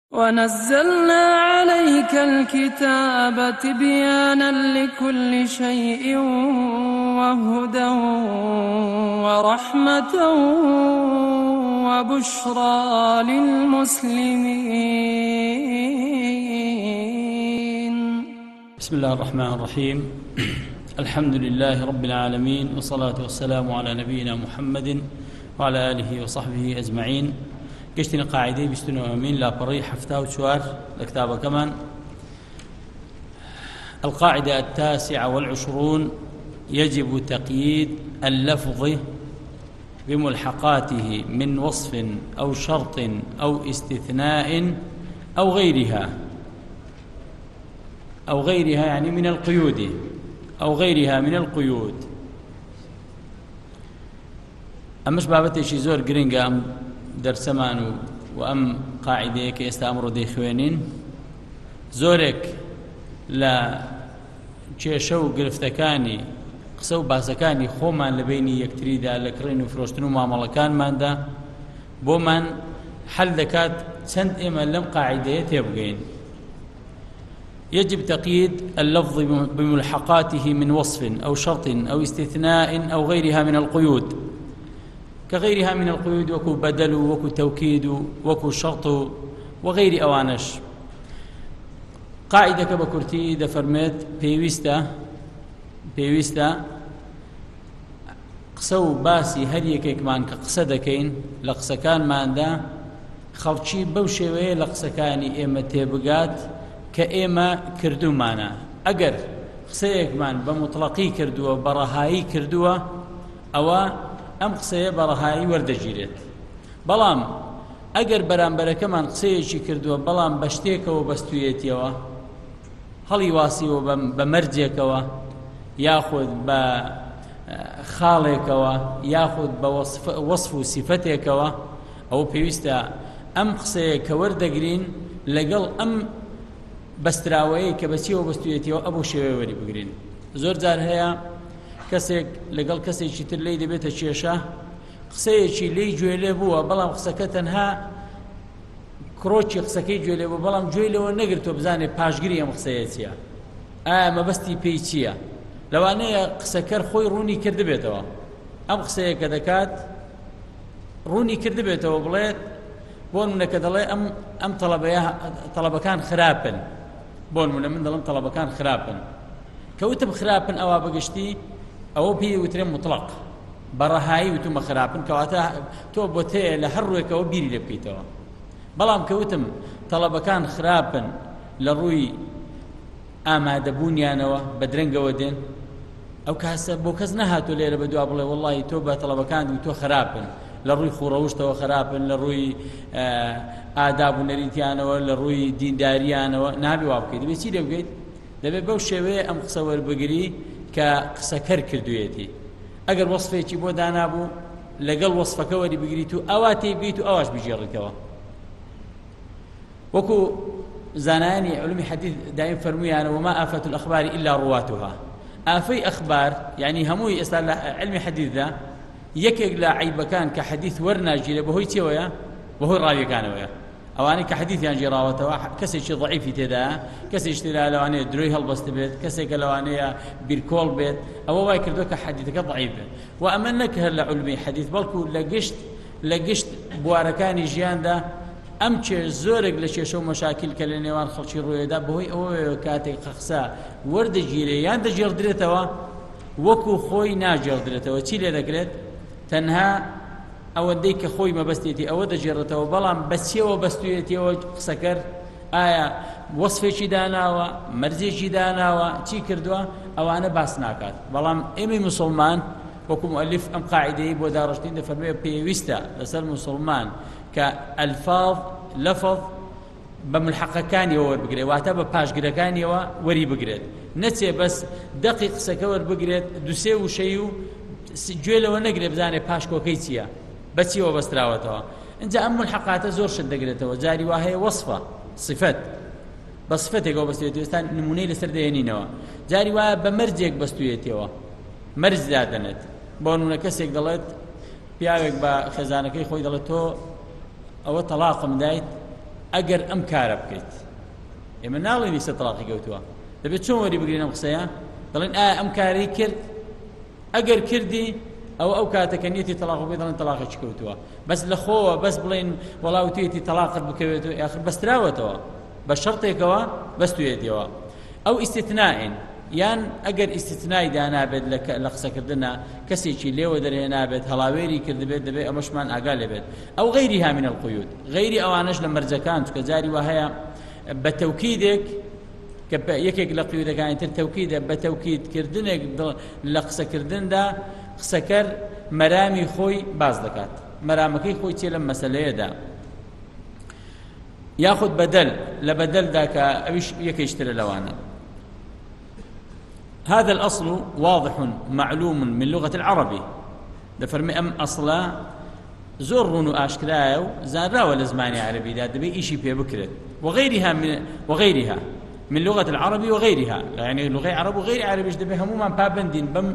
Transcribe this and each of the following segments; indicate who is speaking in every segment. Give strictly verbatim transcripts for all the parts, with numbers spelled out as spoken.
Speaker 1: ونزلنا عليك الكتاب تبيانا لكل شيء وهدى ورحمة وبشرى للمسلمين.
Speaker 2: بسم الله الرحمن الرحيم. الحمد لله رب العالمين، والصلاة والسلام على نبينا محمد وعلى آله وصحبه أجمعين. قشتنا قاعدة بستنو أمين لا بري حفتا وشوار الكتابة كمان. القاعدة التاسعة والعشرون: يجب تقييد اللفظ بملحقاته من وصف أو شرط أو استثناء أو غيرها أو غيرها يعني من القيود أو غيرها من القيود. أمش بابتي شي زور قرنقا أم درسمان وأم قاعدة كيستا أمر دي خوينين زورك لا تشيشو قرفتكاني قسو باسكاني خومان لبيني يكتريدا لكرين وفروشتنو معاملكان ماندا بومن حل ذكات سند إما لم قاعدة تبقين. يجب تقييد اللفظ بملحقاته من وصف أو شرط أو استثناء أو غيرها من القيود، كغيرها من القيود وكو بدل وكو توكيد وكو شرط وغير أوانش. قاعدة كبكرتي دفرمت بيويستا بيويستا قسو باسي هريكيك مان كقصدكين لقسكان ماندا خلشي بوشوي لقسكاني إما تيبقات كإما كردو مانا أجر قسيك مان بمطلقي كردوا برهاي كردوا أو أم قسەیە بەڕەهایی وەردەگیرێت. بەڵام ئەگەر بەرامبەرەکەمان قسەیەکی کردووە بەڵام بە شتێکەوە بەستوویەتیەوە هەڵی واسیوە بە مەرجێکەوە یاخود بە خاڵێکەوە یاخود بە وەصف و سیفەتێکەوە ئەو پێویستە ئەم قسەیە کە وەردەگرین لەگەڵ ئەم بەستراوەیە کە بەچیەوە بەستوویەتیەوە ئەبوو شێوەیە وەری بگرین. زۆر جار هەیە کەسێک لەگەڵ کەسێکی تر لێی دەبێتە کێشە قسەیەکی لێی گوێ لێ بووە بەڵام قسەکە تەنها کڕۆکی قسەکەی گوێ لێ بوو بەڵام گوێی لەوە نەگرتووە بزانێت پاشگیری ئەم قسەیە چییە، ئایا مەبەستی پێی چییە. لەوانەیە قسەکەر خۆی ڕوونی کردبێتەوە ئەم قسەیە کە دەکات ڕوونی کردبێتەوە بڵێت بۆ نمونەکە دەڵێ ئەم ئەم تەڵەبەکان خراپن، بۆ نمونە من دەڵێم تەڵەبەکان خراپن کەوتم خراپن ئەوە بەگشتی ئەوە پێی وترێ مطلق بەڕەهایی وتومە خراپن کەواتە تۆ بۆ تەیە لە هەر ڕوویەکەوە بیری لێ بکەیتەوە. بەڵام کەوتم تەڵەبەکان خراپن لە ڕووی ئامادەبوونیانەوە بە درەنگەوە دێن ئەو کاسە بۆ کەس نەهاتۆ لێرە بە دوا بڵێ وەڵڵی تۆ بە تەڵەبەکان تۆ خراپن لە ڕووی خوڕەوشتەوە خراپن لە ڕووی ئاداب و نەریتیانەوە لە ڕووی دینداریانەوە نابێ وا بکەیت. دەبێت چی لێ بگەیت؟ دەبێت بەو شێوەیە ئەم قسە وەربگری کە قسەکەر کردوێتی. ئەگەر وەصفێکی بۆ دانابوو لەگەڵ وەصفەکە وەری بگریت و ئەوا تێبگەیت و ئەواش بژێڕیتەوە. وەکو زانایانی علومی حەدیث دایم فەرموویانە وما ئافەت الأخبار إلا رواتها. ئافەی ئەخبار یعنی هەمووی ئێستا لە علمی حەدیثدا یەکێک لە عیبەکان کە حەدیث وەرناگیرێ بەهۆی چێوەیە؟ بەهۆی ڕاویەکانەوەیە. ئەوانەی کە حەدیثیان گێڕاوەتەوە کەسێکی ضعیفی تێدایە، کەسێکی تێدا لەوانەیە درۆی هەڵبەست بێت، کەسێکە لەوانەیە بیرکۆڵ بێت، ئەوە وای کردووە کە حەدیثەکە ضعیف بێت. و ئەمە نەک هەر لە علمی حەدیث بەڵکو لە گشت لە گشت بوارەکانی ژیاندا ئەم چێ زۆرێک لە کێشە و مەشاکل کە لە نێوان خەڵکی ڕوویەدا بەهۆی ئەوەیە کاتێک قسە وەردەگیرێ یان دەجێڕدرێتەوە وەکو خۆی ناجێڕدرێتەوە. چی لێ دەکرێت؟ تەنها ئەوەندەی کە خۆی مەبەستێتی ئەوە دەجێڕێتەوە، بەڵام بەچیەوە بەستوێتیەوە قسەکەر ئایا وەصفێکی داناوە مەرجێکی داناوە چی کردووە ئەوانە باس ناکات. بەڵام ئێمەی موسڵمان وەکو مؤلف ئەم قاعیدەی بۆ داڕشتین دەفەرمێ پێویستە لەسەر موسڵمان کە ئەلفاظ لەفظ بە ملحەقەکانیەوە وەربگرێت، واتە بە پاشگرەکانیەوە وەری بگرێت، نەچێ بەس دەقی قسەکە وەربگرێت دووسێ وشەی و گوێ لەوە نەگرێت بزانێت پاش کۆکەی چییە بەچیەوە بەستراوەتەوە. اینجا ئەم ملحەقاتە زۆر شت دەگرێتەوە. جاری وا هەیە وەصفە صفەت بە صفەتێکەوە بەستوێتەوە. ئێستا نمونەی لەسەر دێنینەوە. جاری وایە بە مەرجێک بەستوێتەوە، مەرج دادەنێت. بۆ نمونە کەسێک دەڵێت پیاوێک بە خێزانەکەی خۆی دەڵێت تۆ ئەوە تەلاقم دایت ئەگەر ئەم کارە بکەیت ئێمە ناڵێن ئیسە تەلاقی کەوتووە دەبێت چۆن وەری بگرین ئەم قسەیە دەڵێن ئایا ئەم کارەی کرد ئەگەر کردی ئەو ئەو کاتەکە نیەتی تەلاق بێت دەڵێن تەلاقێکی کەوتووە بەس لە خۆوە بەس بڵێن وەڵاو توێتی تەلاقت بکەوێتەوە ئاخر بەستراوەتەوە بە شەرتێکەوە بەستوێتەوە ئەو ئیستیتنائین یان ئەگەر ئیستیتنای دانابێت لە قسەکردنە کەسێکی لێوە دەرێ نابێت هەڵاوێری کردبێت دەبێت ئەمەشمان ئاگا لێبێت ئەو غەیریها من القیود غەیری ئەوانەش لە مەرجەکان چکە جاری وا هەیە بە تەوکیدێک کە یەکێک لە قیودەکانی تر تەوکیدە بە تەوکیدکردنێک لە قسەکردندا قسەکەر مەرامی خۆی باز دەکات مەرامەکەی خۆی چێ لەم مەسەلەیەدا یاخود بەدەل لە بەدەلدا کە ئەویش یەکەیشترە لەوانە. هذا الأصل واضح معلوم من لغة العربي دفرمي أم أصلا زور ڕون و ئاشکرایە و زانراوە لە زمانی عەرەبیدا دەبێت ئیشی پێ بکرێت وغيرها من وغيرها من لغة العربي وغيرها يعني لغة عرب وغير عربيش دەبێت هەمومان پابندین بەم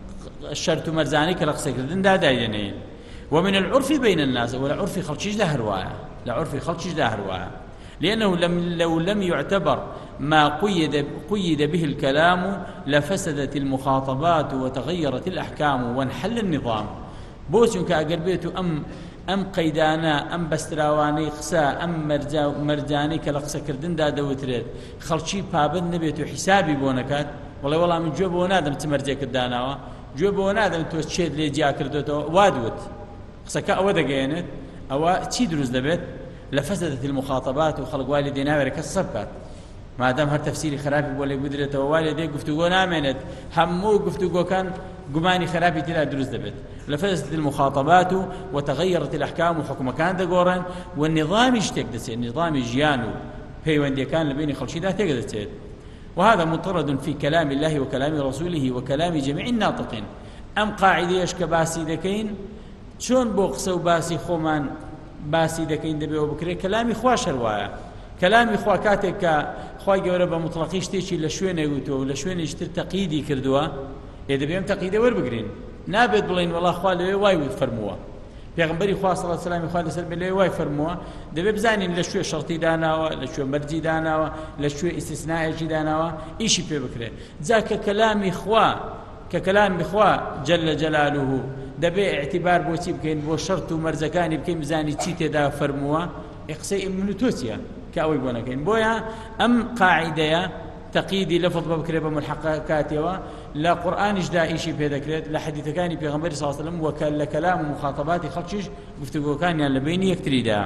Speaker 2: شرط مرزاني كالقصة كردن دا داينين ومن العرف بين الناس ولا عرف خلشيش ده هروايا لا عرف خلشيش ده هروايا لأنه لم لو لم يعتبر ما قيد قيد به الكلام لفسدت المخاطبات وتغيرت الأحكام وانحل النظام بوسن كأقربيته أم أم قيدانا أم بستراواني قسا أم مرجا مرجاني كالقصة كردن دا دوتريد خلشي بابن نبيتو حسابي بونكات والله والله من جواب ونادم تمرجا كرداناوا جواب ونادم تو تشيد لي جا كردوتو وادوت قسەکە ئەوە دەگەیەنێت ئەوە چی دروست دەبێت لفسدت المخاطبات وخلق والدي ناوێرە کەس سەبکات مادام هەر تەفسیری خراپی بۆ لێ بدرێتەوە والدێ گفتوگۆ نامێنێت هەموو گفتوگۆکان گومانی خراپی تێدا دروست دەبێت لفسدت المخاطبات وتغيرت الأحكام وحكمكان دەگۆڕن والنظام شتێک دەچێت نظامی ژیان و پەیوەندیەکان لە بینی خەڵکیدا تێک دەچێت وهذا مطرد في كلام الله وكلام رسوله وكلام جميع الناطقين أم قاعدة کە باسی دەکەین چۆن بۆ قسە و باسی خۆمان باسی دەکەین دەبێەوە بکرێت کەلامی خوا شەروایە کەلامی خوا کاتێک کە خوای گەورە بە مطلقی شتێکی لە شوێنێک وتۆ و لە شوێنێکی تر تەقییدی کردووە ئێ دەبێ ئەم تەقییدە وەربگرین نابێت بڵێن وەڵا خوا لەوێ وای فەرمووە پێغەمبەری خوا صلی الله علیه و سلم خوا لەسەر بێ لەوێ وای فەرمووە دەبێ بزانین لە شوێ شەرتی داناوە لە شوێ مەرجی داناوە لە شوێ ئیستیسنایەکی داناوە ئیشی پێ بکرێت جا کە کەلامی خوا کە کەلامی خوا جل جلاله دەبێ اعتبار بۆچی بکەین بۆ شەرت و مەرجەکانی بکەین بزانی چی تێدا فەرمووە قسەی من و تۆ چییە کە ئەوەی بۆ نەکەین بۆیە ئەم قاعیدەیە تەقییدی لەفظ بە بکرێت بە ملحەقەکاتەوە لە قورئانیشدا ئیشی پێ دەکرێت لە حەدیثەکانی پێغەمبەری صلی الله علیه و سلم وەکە لە کەلام و مخاطباتی خەڵکیش گفتوگۆکانیان لە بینی یەکتریدا.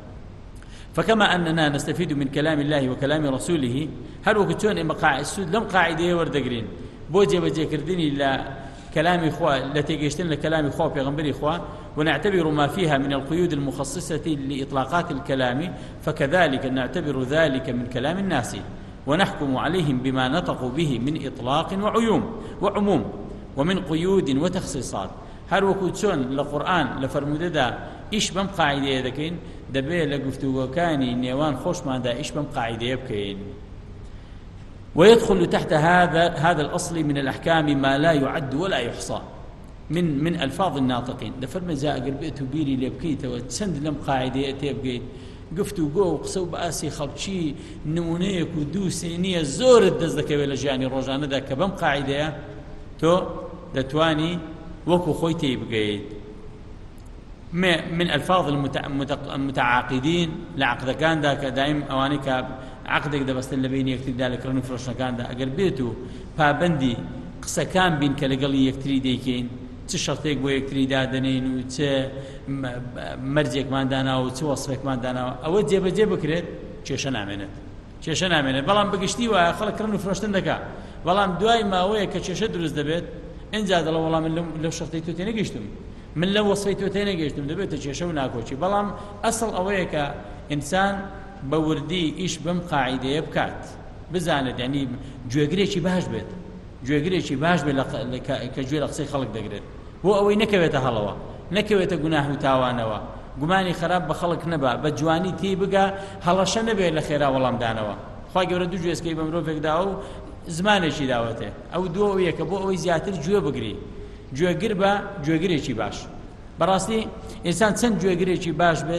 Speaker 2: فكما أننا نستفيد من كلام الله وكلام رسوله هل وكتون إما قاعد السود لم قاعدة وردقرين بوجه بوجه كردني لا كلام إخوة التي جشتن لكلام إخوة بيغنبري إخوة ونعتبر ما فيها من القيود المخصصة لإطلاقات الكلام فكذلك نعتبر ذلك من كلام الناس ونحكم عليهم بما نطقوا به من إطلاق وعيوم وعموم ومن قيود وتخصيصات هل وكتون لقرآن لفرموددا إيش بم قاعدة يدكين دبي لقفتو كاني نيوان خوش ما دا إيش بم قاعدة يبكين ويدخل تحت هذا هذا الأصل من الأحكام ما لا يعد ولا يحصى من من ألفاظ الناطقين دفرم زاء قربيتو بيري لبكيت وتسند لم قاعدة تبقي قفتو جو قصو باسي خلشي نمونيك ودو سينية زور الدزدك ولا جاني روجانا دا كبم قاعدة تو دتواني وكو خويتي بقيت من ألفاظ المتعاقدين لعقد كان ذاك دائم أوانيك عقدك ده بس اللي بين يكتري ذلك رنو فرشنا كان ده أقل بيتو فابندي قصة كان بين كالقلي يكتري ديكين تشرطيك بو يكتري دادنين وت مرجك ما دانا وتوصفك ما دانا أو جيب جيب كريت شيشان عملت شيشان عملت بلام بقشتي وخلك رنو فرشنا دكا بلام دواي ما هو كشيش درس دبت إن زاد الله والله من لو شرطيتو تاني قشتم من لو وصفيتو تاني قشتم دبت شيشو ناكوشي بلام أصل أويك إنسان بوردي إيش بم قاعدة يبكات بزاند يعني جوجريشي باش بيت جوجريشي باش بيت كجويل قصي خلق دقرت هو أوي نكويته هلوا نكويته جناح وتاوانوا جماني خراب بخلق نبا بجواني تي بقى هلا شنبه الخيرا والله مدانوا خواجه يردو جويس كي بمروفك داو زمانه شي داوته أو دو وياك بو أوي زياتر جو بقري جوجر با جوجريشي باش براسي إنسان سن جوجريشي باش بيت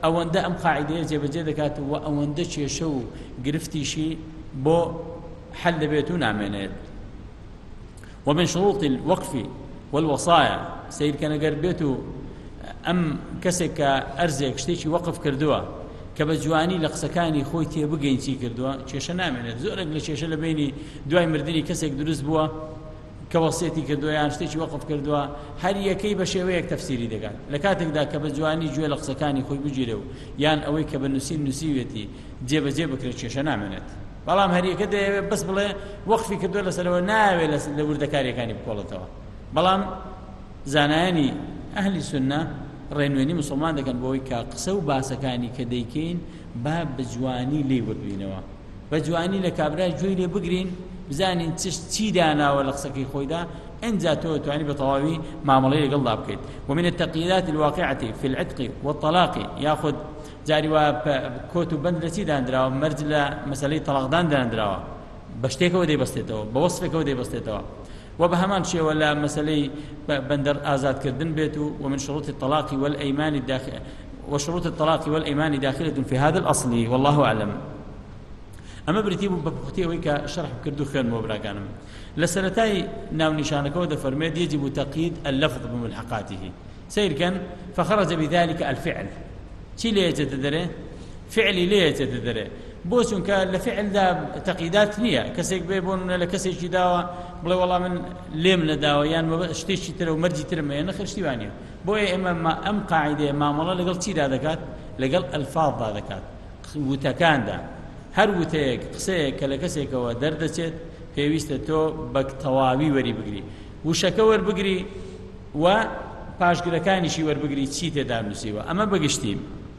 Speaker 2: ئەوەندە ئەم قاعیدەیە جێبەجێ دەکات و ئەوەندە کێشە و گرفتیشی بۆ حل دەبێت و نامێنێت. ومن شروط الوقف والوصايا سير كان قربيته أم كسك أرزك شتيشي وقف كردوا كبجواني لقسكاني خويتي بقين شي كردوا شيشة نامنة زورك لشيشة لبيني دواي مردني كسك دروس بوا كوصيتي كردوا يعني شتيشي وقف كردوا هل يكي بشويك تفسيري دقال لكاتك دا كبجواني جوي لقسكاني خوي بجيرو يعني أوي كبنسين نسيوتي جيب جيبك لشيشة نامنة بەڵام هەریەکە دەیەوێت بەس بڵێ وەقفی کردووە لەسەرەوە ناوێت لە وردەکاریەکانی بکۆڵێتەوە. بەڵام زانایانی ئەهلی سونە ڕێنوێنی موسڵمان دەکەن بۆەوەی کە قسە و باسەکانی کە دەیکەین با بە جوانی لێ وردبینەوە، بە جوانی لە کابرای گوێی لێ بگرین، بزانین چی داناوە لە قسەکەی خۆیدا، ئەنجا تۆ توانی بە تەواوی مامەڵەی لەگەڵدا بکەیت. ومن التقييدات الواقعة في العتق والطلاق ياخذ جاری وا کۆت و بەند لە چی دانراوە مەرج لە مەسەلەی تەلاقدان دانراوە بە شتێکەوە دەیبەستێتەوە بە وەسفێکەوە دەیبەستێتەوە و بە هەمان شێوە لە مەسەلەی بەندەر ئازادکردن بێت و ومن شروط الطلاق والأيمان الداخل وشروط الطلاق والأيمان داخلة في هذا الأصل والله أعلم. أما بريتيب ببختي ويك شرح بكردو خير مبراكانم لسنتاي ناو نشانكو دفرميد يجب تقييد اللفظ بملحقاته سير كان فخرج بذلك الفعل چی لێیە دەدەرێ فعلی لێیە دەدەرێ بۆ چونکە لە فعلدا تەقییدات نییە کەسێک بێ بۆ لە کەسێکی داوە بڵێ وەڵام من لێم نەداوە یان شتێکی ترە و مەرجی ترمەیە نەخشتیوانە بۆیە ئێمە ئەم قاعیدەیە مامەڵە لەگەڵ چیدا دەکات لەگەڵ ئەلفاظدا دەکات وتەکاندا هەر وتەیەک قسەیەک کە لە کەسێکەوە دەردەچێت پێویستە تۆ بە تەواوی وەری بگری وشەکە وەربگری و پاشگرەکانیشی وەربگری چی تێدا نووسیوە ئەمە بەگشتیم.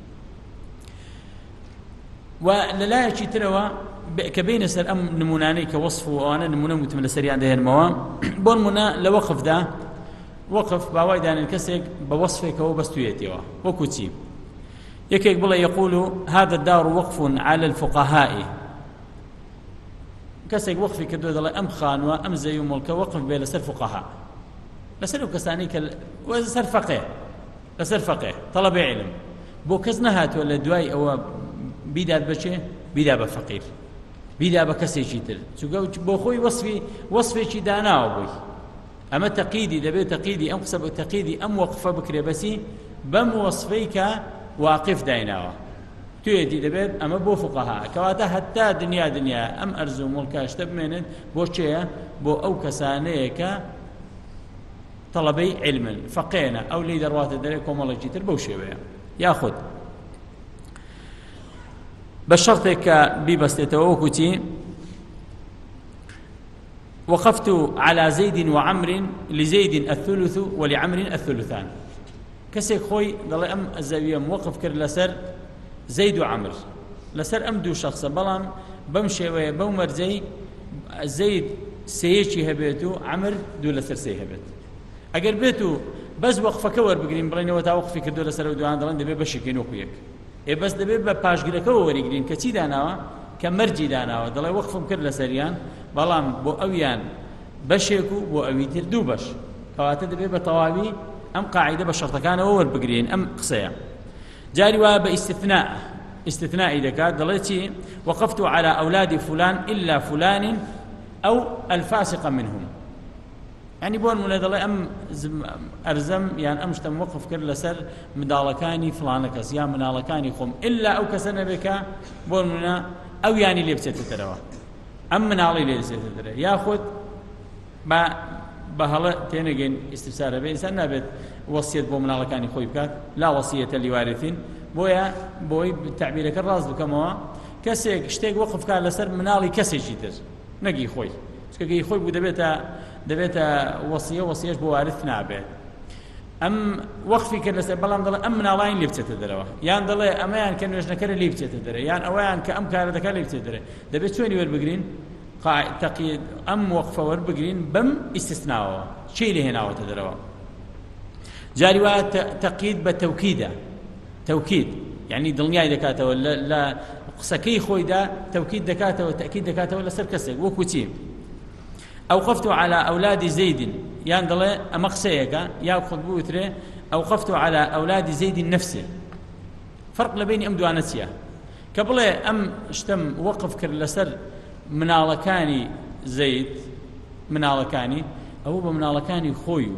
Speaker 2: وللايكي تروا كبين سر أم نموناني كوصف وأنا نمونا متمل سريعا ده الموا بون منا لوقف ده وقف بعوايد عن الكسر بوصفك وبستويتوا وكتيب يكيك بالله يقول هذا الدار وقف على الفقهاء كسر وقف كدو ده أم خان وأم زي ملك وقف بين سر فقهاء لسر كساني كل وسر فقيه لسر فقيه طلب علم بو كزنهات ولا دواي أو بیداد بچێ بیدا بە فەقیر بیدا بە کەسێکی تر چونکە بۆ خۆی وەصفی وەصفێکی داناوە بووی ئەمە تەقییدی دەبێت تەقییدی ئەم قسە تەقییدی ئەم وەقفە بکرێ بەسی بەم وەصفەی کە واقف دایناوە توێتی دەبێت ئەمە بۆ فقەها کەواتە هەتا دنیا دنیا ئەم ئەرز و موڵکە شتە بمێنێت بۆ چێە بۆ ئەو کەسانەیە کە تەڵەبەی علمن فەقێنە ئەو لی دەڕواتە دەرێ کۆمەڵێکی تر بەو شێوەیە یاخود بشرطك ببستتوكتي وقفت على زيد وعمر لزيد الثلث ولعمر الثلثان كسيك خوي ضل أم الزاوية موقف كر لسر زيد وعمر لسر أم دو شخص بلام بمشي وبومر زي زيد سيشي هبيتو عمر دو لسر سي هبيت أقر بيتو بس وقفة كور بقرين بريني وتا وقفي كردو لسر ودوان دلان دبي بشكينوكويك ئێ بەس دەبێت بە پاشگرەکەەوە وەریگرین کە چی داناوە کە مەرجی داناوە دەڵێ وەقفم کرد لە سەریان بەڵام بۆ ئەویان بەشێک و بۆ ئەوی تر دوو بەش کەواتە دەبێت بە تەواوی ئەم قاعیدە بە شەرتەکانەوە وەربگرین ئەم قسەیە. جاری وایە بە ئیستثناء استثناء دەکات دەڵێ چی وقفت على أولاد فلان إلا فلان أو الفاسق منهم يعني بون من هذا أم أرزم يعني أمشت موقف كر لسر مدالكاني فلانكس يا منالكاني خم إلا أو كسر بك بون منا أو يعني اللي بتتدروا أم من علي اللي بتتدروا ياخذ ما بهلا تينجين استفسار بين سنة بيت وصية بو منالكاني خوي بكات لا وصية لوارثين بويا بوي بالتعبير كالراس بكما كسيك اشتاق وقف كان لسر منالي كسي جيتر نجي خوي سكي خوي بده بيتا دبيتا وصية وصية بو وارث نابه أم وقفي كان لسه بلام ضل أم نالاين اللي بتتدروا يعني ضل أمان كانوا يجنكر اللي بتتدروا يعني أوان كأم كان ذاك اللي بتتدروا دبيت شوي ور بجرين قاع تقييد أم وقفة ور بجرين بم استثناء شيء اللي هنا وتدروا جاري تقييد بتوكيده توكيد يعني دنيا دكاته ولا لا قسكي خوي دا توكيد دكاته وتأكيد دكاته ولا سركسك وكوتيم أوقفت على أولاد زيد يعني ضل أمقسيك يأخذ بوتره أوقفت على أولاد زيد نفسه فرق لبين أم دوانتيا كبلي أم اشتم وقف كر لسر منالكاني زيد منالكاني أو بمنالكاني خويو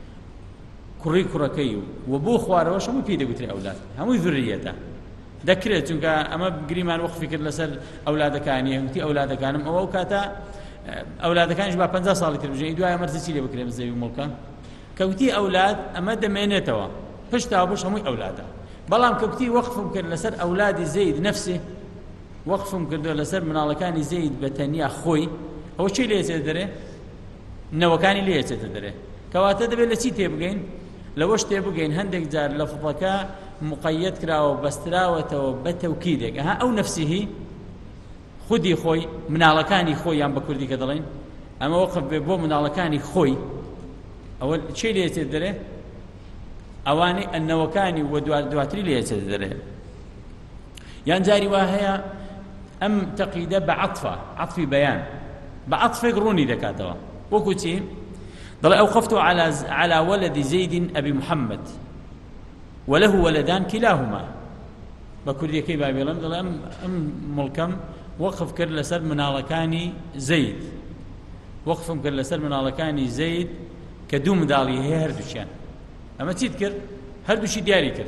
Speaker 2: كري كركيو وبو خواره وش هم بيده قتل أولاد هم ذريته ذكرت إنك أما بقريمان وقف كر لسر أولاد كاني هم تي أولاد كانم أو كاتا أولاد كان جبا بنزا صالي تلفزيون دواء مرتسي لي بكريم زي ملكا كوتي أولاد أما دمينتوا فشتا وبش هم أولاده بلام كوتي وقفهم كر لسر أولاد زيد نفسه وقفهم كر لسر من الله كان زيد بتنيا خوي أو شيء ليس تدري نو كان ليس تدري كواتا دبل لسي تبغين لوش تبغين هندك جار لفظك مقيد كراو بستراوة بتوكيدك ها أو نفسه خودی خۆی مناڵەکانی خۆیان بە کوردی کە دەڵێن ئەمە وەقف بێ بۆ مناڵەکانی خۆی ئەوە چی لێچێت دەرێ ئەوانەی ئەنەوەکانی وە دواتری لێچێت دەرێ یان جاری وا هەیە ئەم تەقیدە بە عەطفە عەطفی بەیان بە عەطفێک ڕوونی دەکاتەوە وەکو چی دەڵێ أوقفت على على ولد زيد أبي محمد وله ولدان كلاهما بكردي كي بابيلم دەڵێ ئەم ئەم مڵکەم وقف كر لسر منالكاني زيد وقفهم كر لسر منالكاني زيد كدو مدالي هي هردوشيان اما تيد كر هردوشي دياري كر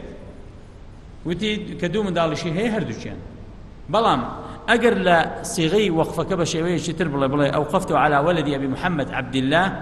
Speaker 2: وتي كدو مدالي شي هي هردوشيان بلام اگر لا صيغي وقفك بشويه شتر بلا بلا اوقفت على ولدي ابي محمد عبد الله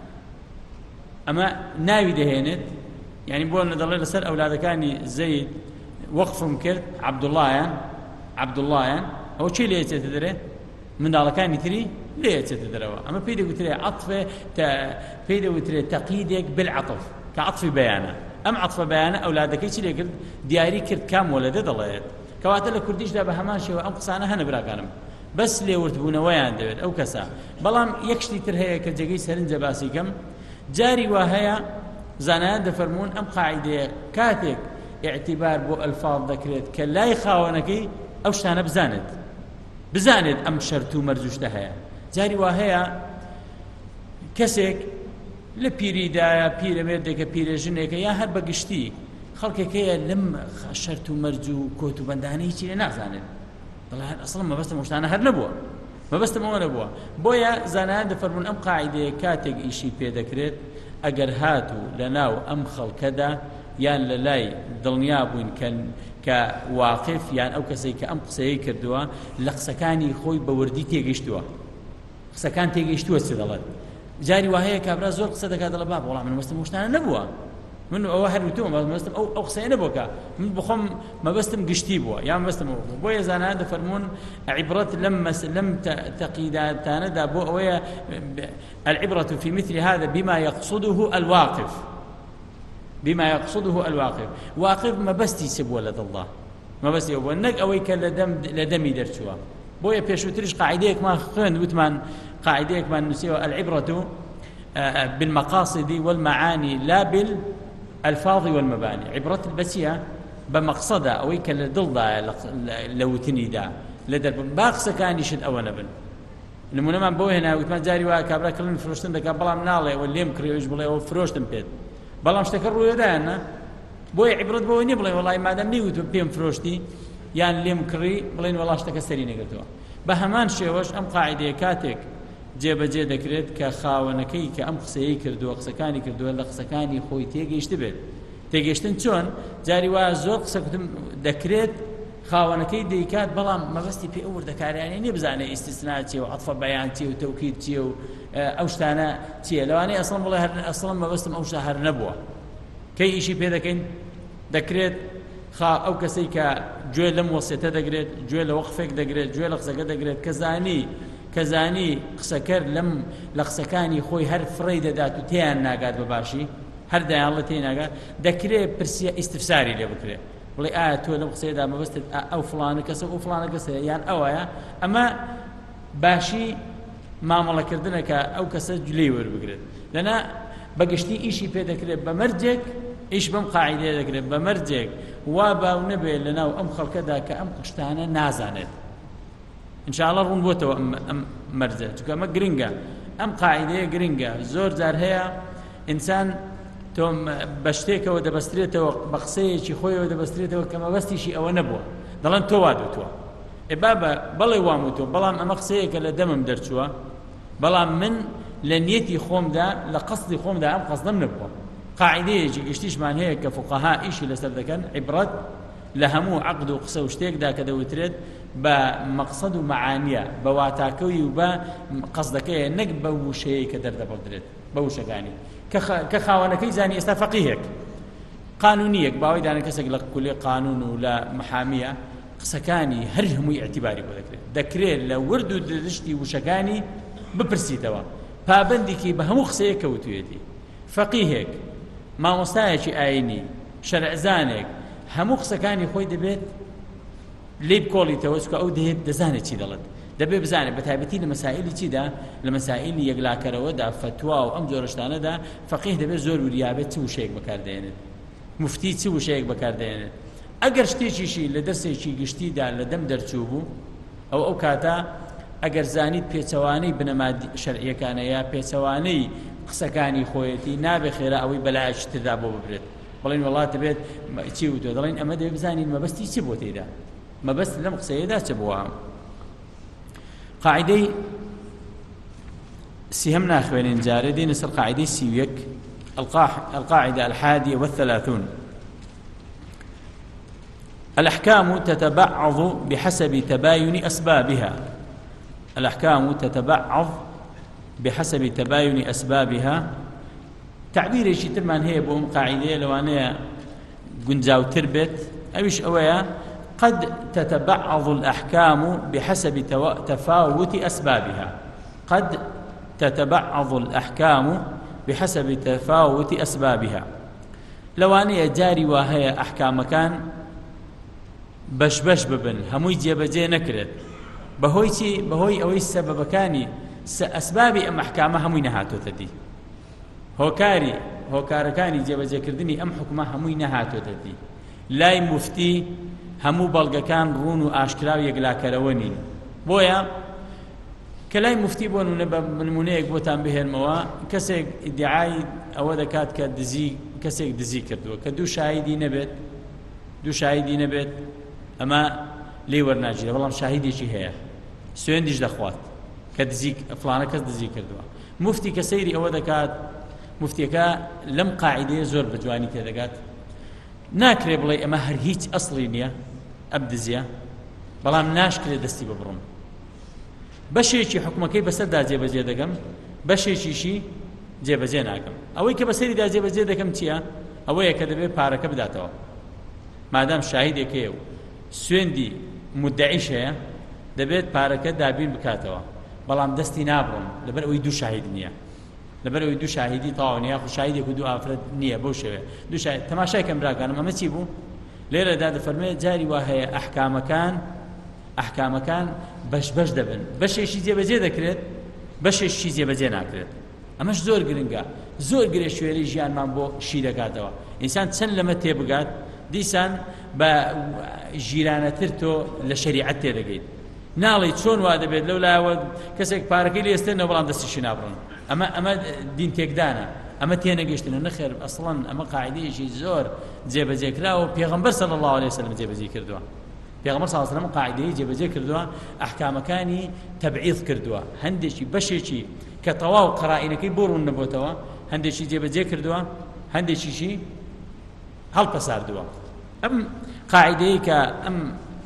Speaker 2: اما ناوي دهينت يعني بقول ندل لسر اولادكاني زيد وقفهم كر عبد الله يعني عبد الله يعني أو شيء ليه تدري من الله كان يتري ليه تدري أما بيده وتري عطفه بيده وتري تقييدك بالعطف كعطف بيانه أم عطف بيانه أولادك إيش اللي قلت دياري كرت كام ولده ضليت كواتل كرديش ده بهمان شيء وأم قصانه هنا براكانم بس ليه ورتبونه ويان دبر أو كسا بلام يكشتي ترهي كالجاي سرنج باسي كم جاري وهيا زنان دفرمون أم قاعدة كاتك اعتبار بو ألفاظ ذكرت كلا يخاونكي أو شتانه بزاند بزاند ئەم شەرت و مەرجوشتە هەیە جاری وا هەیە کەسێک لە پیریدایە پیرەمێردێکە پیرەژنێکە یا هەر بەگشتی خەڵکێکەیە لەم شەرت و مەرج و کۆت و بەندانە هیچی لێ نازانێت دەڵێ ئەسڵم مەبەستم ئەو شتانە هەر نەبووە مەبەستم ئەوە نەبووە بۆیە زانایان دەفەرمون ئەم قاعیدەیە کاتێک ئیشی پێدەکرێت ئەگەر هاتوو لەناو ئەم خەڵکەدا یان لە لای دڵنیا بووین كواقف يعني أو كسي كأم قصي كردوا لقسكاني خوي بوردي تيجيشتوا قسكان تيجيشتوا السدلات جاري وهي كابرا زور قصة كذا الباب والله من مستم وشتانا نبوا منه واحد وتوم ما مستم أو أو قصي نبوكا من بخم ما بستم قشتي بوا يا ما بستم بويا زانا هذا فرمون عبرة لما لم تقيدات تانا بو ويا العبرة في مثل هذا بما يقصده الواقف بما يقصده الواقف واقف ما بس يسب ولد الله ما بس يبغى نك أويك لدم لدمي درتوا بويا بيشوتريش قاعديك ما خن وتمان قاعديك ما نسيوا العبرة بالمقاصد والمعاني لا بالألفاظ والمباني عبرة البسية بمقصدها أويك لدلدا لو تنيدا لدرب باقص كان يشد أولا بن المهم بوي هنا وتمان جاري وكابرا كلن فروشتن دك بلا مناله واللي يمكر يجبله وفروشتن بيت بلام شتكر رويدانا بوي عبرت بوي نبلي والله ما دام نيوت بيم فروشتي يعني لي مكري بلين والله شتك سريني قلتوا بهمان شيوش ام قاعده كاتك جيب جي دكريت كخاونكي كام قسي كردو قسكاني كردو لقسكاني خوي تيجيشتبل تيجيشتن چون جاري وا زور قسكتم دكريت خاونكي ديكات بلام ما بستي في اور دكار يعني نبزانه استثناء وعطف بيان تي وتوكيد تي او شتانا تي لو اني اصلا والله اصلا ما بستم او شهر نبوه كي شيء بهذا كين دكريت خا او كسيكا جويل لم وصيته دكريت جويل وقفك دكريت جويل قسكه دكريت كزاني كزاني قسكر لم لقسكاني خوي هر فريده داتو تيان ناقاد بباشي هر دا الله تيناقا دكريت برسي استفساري لي بكري ولی آه تو لم قصيدة ما بس أو فلان كسر أو فلان كسر يعني أويا أما باشي ما ملا كردنا ك أو كسر جليور بقرد لأن بقشتي إيشي في ذكر بمرجك إيش بم قاعدة ذكر بمرجك وابا ونبي لنا وأم خل كذا كأم قشتانا نازنت إن شاء الله رنبوته أم أم مرجع كما جرينجا أم قاعدة جرينجا زور زار هي إنسان تۆم بە شتێکەوە دەبەسترێتەوە بە قسەیەکی خۆیەوە دەبەسترێتەوە کە مەبەستیشی ئەوە نەبووە دەڵێن تۆ وا دوتووە ئێ بابە بەڵێ وام وتۆ بەڵام ئەمە قسەیەکە لە دەمم دەرچووە بەڵام من لە نیەتی خۆمدا لە قەسدی خۆمدا ئەم قەسدەم نەبووە قاعدەیەکی گشتیشمان هەیە کە فوقەها ئیشی لەسەر دەکەن عیبرەت لە هەموو عەقد و قسە و شتێکدا کە دەوترێت بە مەقسەد و مەعانیە بە واتاکەوی و بە قەسدەکەیە نەک بە وشەیەی کە دەردەبڕدرێت بە وشەکانی کە خاوەنەکەی زانی ئێستا فەقیهێک قانونیەک باوەی دانە کەسێک لە کولێ قانون و لە محامیە قسەکانی هەر هەمووی ئەعتیباری بۆ دەکرێت دەکرێت لە ورد و دشتی وشەکانی بپرسیتەوە پابەندێکی بە هەموو قسەیەک کەوتوێتی فەقیهێک مامۆستایەکی ئاینی شەرعزانێک هەموو قسەکانی خۆی دەبێت لێ بکۆڵیتەوە چکە ئەو دەهێت دەزانێت چی دەڵێت دەبێت بزانێت بە تایبەتی لە مەسائلی چیدا لە مەسائلی یەکلاکەرەوەدا فتوا و ئەم جۆرە شتانەدا فەقیه دەبێت زۆر وریابێت چ وشەیەک بەکاردێنێت مفتی چ وشەیەک بەکاردێنێت ئەگەر شتێکیشی لە دەرسێکی گشتیدا لە دەم دەرچوو بوو ئەو ئەو کاتە ئەگەر زانیت پێچەوانەی بنەما شەرعیەکانەیە پێچەوانەی قسەکانی خۆیەتی نابێ خێرا ئەوەی بەلایەکی تردا بۆ ببرێت بڵێن وڵات دەبێت چی وتۆ دەڵێن ئەمە دەبێت بزانین مەبەستی چی بۆ تێدا مەبەست لەم قسەیەدا چ بووە قاعدەی سيهم ناخوين جاري دين سر قاعدة سيويك القاعدة الحادية والثلاثون الأحكام تتبعض بحسب تباين أسبابها الأحكام تتبعض بحسب تباين أسبابها تعبير شي ترمان هي بهم قاعدة لو أنا جنزاو تربت أيش أويا قد تتبعض الأحكام بحسب تفاوت أسبابها قد تتبعض الأحكام بحسب تفاوت أسبابها لو أنا جاري وهي أحكام كان بش بش ببن هموي جيبجي نكرت بهوي شي بهوي أوي السبب كاني أسبابي أم أحكامها هموي نهاتو تدي هو كاري هو كاركاني جيبجي كردني أم حكمها هموي نهاتو تدي لاي مفتي همو بلغكان رونو آشكراو يقلاكرونين بويا كلاي مفتي بون من منيك بوتان به الموا كسيك ادعاي او دكات كدزي كسيك دزي كردو كدو شاهدي نبت دو شاهدي نبت اما لي ورناجي والله شاهدي شي هي سوينديش دخوات كدزي فلانه كدزي كردو مفتي كسيري او دكات مفتي كا لم قاعده زور بجواني تدقات ناكري بلي اما هر هيج اصلي نيه ابدزيا بلام ناشكري دستي ببرم بەشێکی حکومەکەی بەسەردا جێبەجێ دەکەم بەشێکیشی جێبەجێ ناکەم ئەوەی کە بەسەریدا جێبەجێ دەکەم چییە؟ ئەوەیە کە دەبێت پارەکە بداتەوە مادام شاهیدێکەیە و سوێندی مدعیش هەیە دەبێت پارەکە دابین بکاتەوە بەڵام دەستی نابڕم لەبەر ئەوەی دوو شاهید نییە لەبەر ئەوەی دوو شاهیدی تاوا نییە خو شاهیدێک و دوو ئافرەت نییە بەو شێوەیە دوو شاهید تەماشایکەم براکانم ئەمە چی بوو؟ لێرەدا دەفەرمێت جاری وا هەیە ئەحکامەکان ئەحکامەکان بەش بەش دەبن بەشێکی جێبەجێ دەکرێت بەشێکی جێبەجێ ناکرێت ئەمەش زۆر گرنگە زۆر گرێ شوێری ژیانمان بۆ شی دەکاتەوە ئینسان چەند لەمە تێبگات دیسان بە ژیرانەتر تۆ لە شەریعەت تێدەگەیت ناڵی چۆن وا دەبێت لەولایەوە کەسێک پارەکەی لێستێنەوە بەڵام دەستیشی نابڕن ئەمە ئەمە دین تێکدانە ئەمە تێنەگەشتنە نەخێر ئەسڵەن ئەمە قاعدەیەکی زۆر جێبەجێکراوە پێغەمبەر صلی الله عليه وسلم جێبەجێ کردووە پیغمبر صلی الله علیه و سلم قاعده جێبەجێ کردووە ئەحکامەکانی تەبعیض کردووە هەندێکی بەشێکی کە تەواو قەرائینەکەی بۆ ڕوون نەبووتەوە هەندێکی جێبەجێ کردووە هەندێکیشی هەڵپەساردووە ئەم قاعدەیە کە ئەم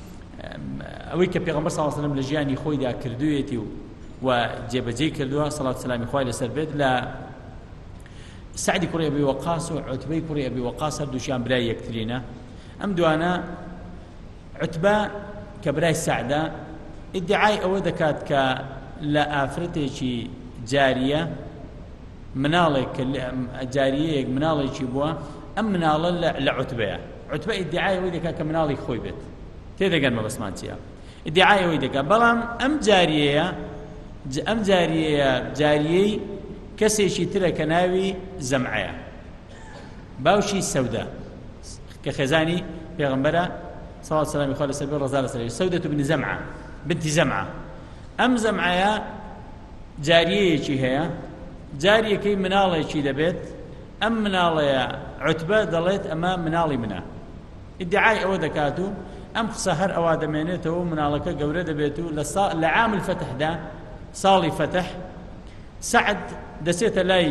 Speaker 2: ئەوەی کە پیغمبر صلی الله علیه و سلم لە ژیانی خۆیدا کردوویەتی و جێبەجێ کردووە صلوات و سلامی خوای لەسەر بێت لە سعدی کوڕی ئەبی وەقاس و عوتبەی کوڕی ئەبی وەقاس هەردووشیان برای یەکترینە ئەم دوانە عتبە کە برای سەعدە ئیدعای ئەوە دەکات کە لە ئافرەتێکی جاریە مناڵێک جاریەیەک مناڵێکی بووە ئەم مناڵە لە عتبەیە عتبە ئیدعای ئەوەی دەکات کە مناڵی خۆی بێت تێدەگەن مەبەسمان چییە ئیدعای ئەوەی دەکات بەڵام ئەم جاریەیە ئەم جاریەیە جاریەی کەسێکی ترە کە ناوی زەمعەیە باوشی سەودە کە خێزانی پێغەمبەرە صلى الله عليه وسلم يقول سبيل الرزالة سودة بن زمعة بنت زمعة أم زمعة جارية هي جارية كي منالة شي دبيت ئەم مناڵەیە عوتبە دەڵێت ئەمە مناڵی منە، ئیدعای ئەوە دەکات و ئەم قسە هەر ئەوا دەمێنێتەوە مناڵەکە گەورە دەبێت و لە عام الفتحدا ساڵی فتح سعد دەچێتە لای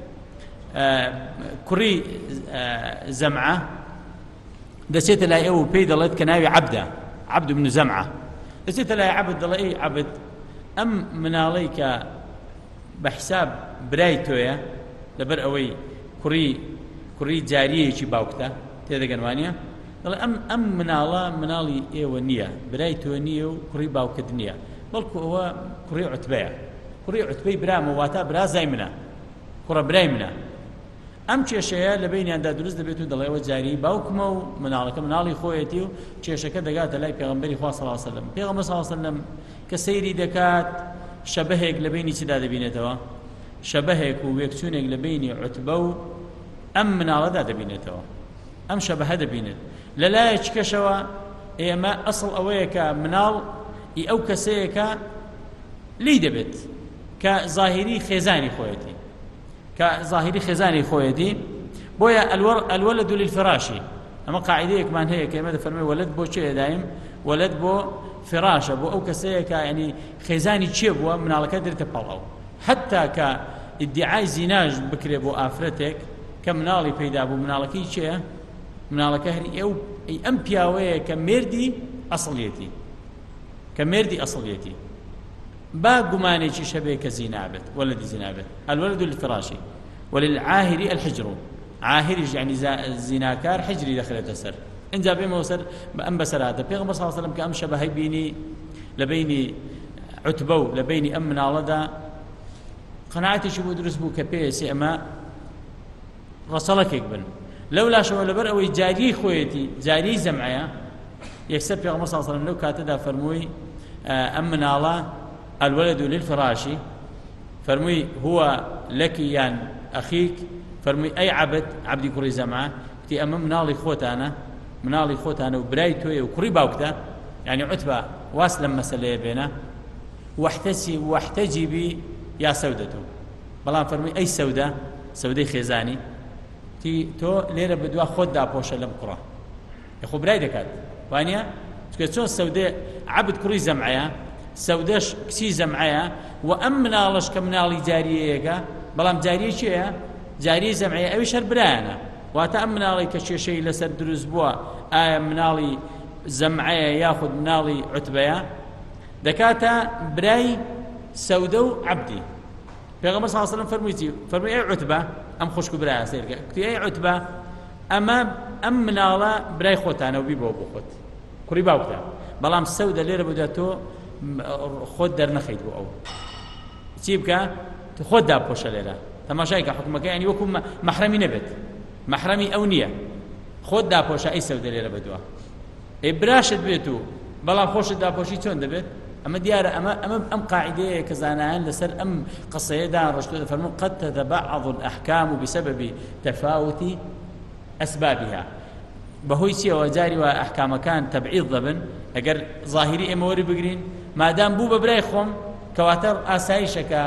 Speaker 2: کوڕی زەمعە، دەچێتە لای ئەو پێی دەڵێت کە ناوی عەبدە، عەبد بن زەمعە، دەچێتە لای عەبد دەڵێ ئەی عەبد ئەم مناڵەی کە بە حساب برای تۆیە لەبەر ئەوەی کوڕی کوڕی جاریەیەکی باوکتە تێدەگەن وانە، دەڵێ ئەم ئەم مناڵە مناڵی ئێوە نییە، برای تۆ نییە و کوڕی باوکت نییە، بەڵکو ئەوە کوڕی عوتبەیە، کوڕی عوتبەی برامە، واتە برازای منە، کوڕە برای منە. ئەم کێشەیە لە بینیاندا دروست دەبێت و دەڵێ ئەوە جاری باوکمە و مناڵەکە مناڵی خۆیەتی و کێشەکە دەگاتە لای پێغەمبەری خوا صلی الله علیه وسلم. پێغەمبەر صلی الله علیه وسلم کە سەیری دەکات شەبەهێک لە بینی چدا دەبینێتەوە، شەبەهێک و وێکچوونێک لە بینی عوتبە و ئەم مناڵەدا دەبینێتەوە، ئەم شەبەهە دەبینێت. لەلایەک کەشەوە ئێمە ئەسڵ ئەوەیە کە مناڵ ئی ئەو کەسەیەکە لی دەبێت کە ظاهری خێزانی خۆیەتی، کە ظاهری خێزانی خۆیەتی، بۆیە الولد للفراشی، ئەمە قاعدەیەکمان هەیە کە ئێمە دەفەرمێ ولد بۆ چێ دایم، ولد بۆ فراشە، بۆ ئەو کەسەیەکە ینی خێزانی چێ بووە مناڵەکە دێتە پەڵەو، حتا کە ئیدعای زیناش بکرێ بۆ ئافرەتێک کە مناڵی پەیدا بوو، مناڵەکەی چێە؟ مناڵەکە هەر ئێو ئەم پیاوەیە کە مێردی ئەسڵیەتی، کە مێردی ئەسڵیەتی، با گومانێکی شەبێ کە زینابێت، وەلەدی زینابێت. الولد للفراشی وللعاهر الحجر، عاهریش یعنی زیناکار حجری دەخرێتە سەر. اینجا بێمەوە سەر ئەم بەسەراتە پێغەمبەر صلی الله علیه وسلم کە ئەم شەبەهەی بینی لە بینی عوتبە و لە بینی ئەم مناڵەدا، قەناعەتێکی بۆ دروست بوو کە پێویستی ئەمە ڕەسەڵەکێک بن. لەولاشەوە لەبەر ئەوەی جاریی خۆیەتی، جاریی زەمعەیە، یەکسەر پێغەمبەر صلی الله علیه وسلم لەو کاتەدا فەرمووی ئەم مناڵە الولد للفراشی، فەرمووی هو لەک یان ئەخیک، فەرمووی ئەی عەبد، عەبدی کوڕی زەمعە، وتی ئەمە مناڵی خۆتانە، مناڵی خۆتانە و برای تۆیە و کوڕی باوکتە، یعنی عوتبە واس لەم مەسەلەیە بێنە، واحتەجیبی یا سەودەتو، بەڵام فەرمووی ئەی سەودە، سەودەی خێزانی، تی تۆ لێرە بەدوا خۆت داپۆشە لەم کوڕە، یخۆ برای دەکات وانە، چونکە چۆن سەودێ عەبد کوڕی زەمعەیە، سەودەش کچی زەمعەیە، و ئەم مناڵش کە مناڵی جاریەیەکە، بەڵام جاریە چییە؟ جاریی زەمعەیە، ئەویش هەر برایانە، واتە ئەم مناڵی کە کێشەی لەسەر دروست بووە ئایا مناڵی زەمعەیە یاخود مناڵی عوتبەیە، دەکاتە برای سەودە و عەبدی. پێغەمبەر صلی الله علیه وسلم فەرمووی فەرمووی ئەی عوتبە، ئەم خوشک و برایە سەیرکە، کوتی ئەی عوتبە ئەمە ئەم مناڵە برای خۆتانە و بی بۆ بۆ خۆت، کوڕی باوکتە، بەڵام سەودە لێرە بوودا تۆ خۆت دەرنەخەیت بۆ ئەو، چی بکە؟ خۆت داپۆشە لێرە، تەماشای کە حکومەکە ینی وەکو مەحرەمی نەبێت، مەحرەمی ئەو نییە، خۆت داپۆشە ئەی سەودە لێرە بەدووە، ئەی براشت بێت و بەڵام خۆشت داپۆشی چۆن دەبێت؟ ئەمە دیارە ئەمە ئەمە ئەم قاعدەیە کە زانایان لەسەر ئەم قسەیەدا ڕۆشتووە دەفەرمون قد تتبعض الأحكام بسبب تفاوت أسبابها، بەهۆی چیەوە جاری وە ئەحکامەکان تەبعیض دەبن، ئەگەر ظاهری ئێمە وەری بگرین مادام بوو بە برای خۆم کەواتە ئاسایشەکە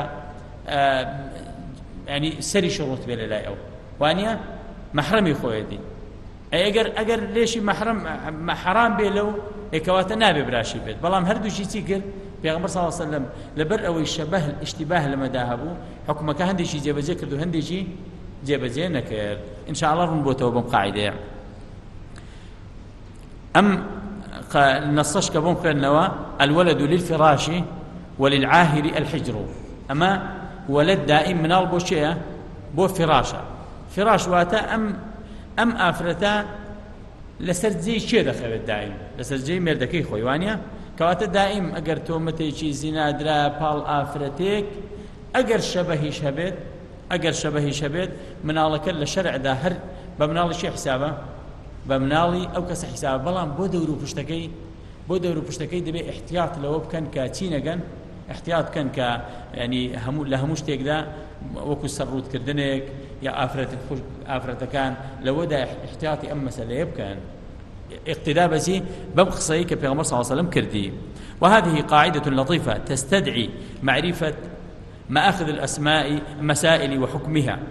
Speaker 2: ینی سەری شڕوت بێ لە لای ئەو، وانە مەحرەمی خۆیەتی، ئەگەر ئەگەر لێشی مەحرەم حرام بێ لەو ئێکەواتە نابێ براشی بێت، بەڵام هەردووشی چی کرد؟ پێغەمبەر صلی الله علیه وسلم لەبەر ئەوەی شەبەه ئیشتیباه لەمەدا هەبوو، حکومەکە هەندێکی جێبەجێ کرد و هەندێکی جێبەجێ نەکرد. ئینشاءالله ڕوون بۆتەوە بەم قاعدەیە. ئەم نەسەش کە بۆم خوێندنەوە الولد للفراش وللعاهر الحجر، ئەمە ولد دائم مناڵ بۆ چێیە؟ بۆ فراشە. فراش واتە ئەم ئەم ئافرەتە لەسەر جێی چێ دەخەوێت دائیم، لەسەر جێی مێردەکەی خۆی، وانە کەواتە دائیم ئەگەر تۆمەتێکی زینادرا پاڵ ئافرەتێک ئەگەر شەبەهیش هەبێت، ئەگەر شەبەهیش هەبێت مناڵەکە لە شەرعدا هەر بە مناڵی چی حسابە؟ بە مناڵی ئەو کەسە حسابە، بەڵام بۆ دەور و پشتەکەی بۆ دەور و پشتەکەی دەبێت احتیاط لەوە بکەن کە چی نەگەن، احتیاط بکەن کە ینی هەموو لە هەموو شتێکدا وەکو سەرڕوودکردنێک یا ئافرەتەکان لەوەدا احتیاطی ئەم مەسەلەیە بکەن، اقتداء بەچی بەم قسەی کە پێغەمبەر صلی الله علیه وسلم کردی. وهذه قاعدة لطيفة تستدعي معرفة مآخذ الأسماء مسائل وحكمها،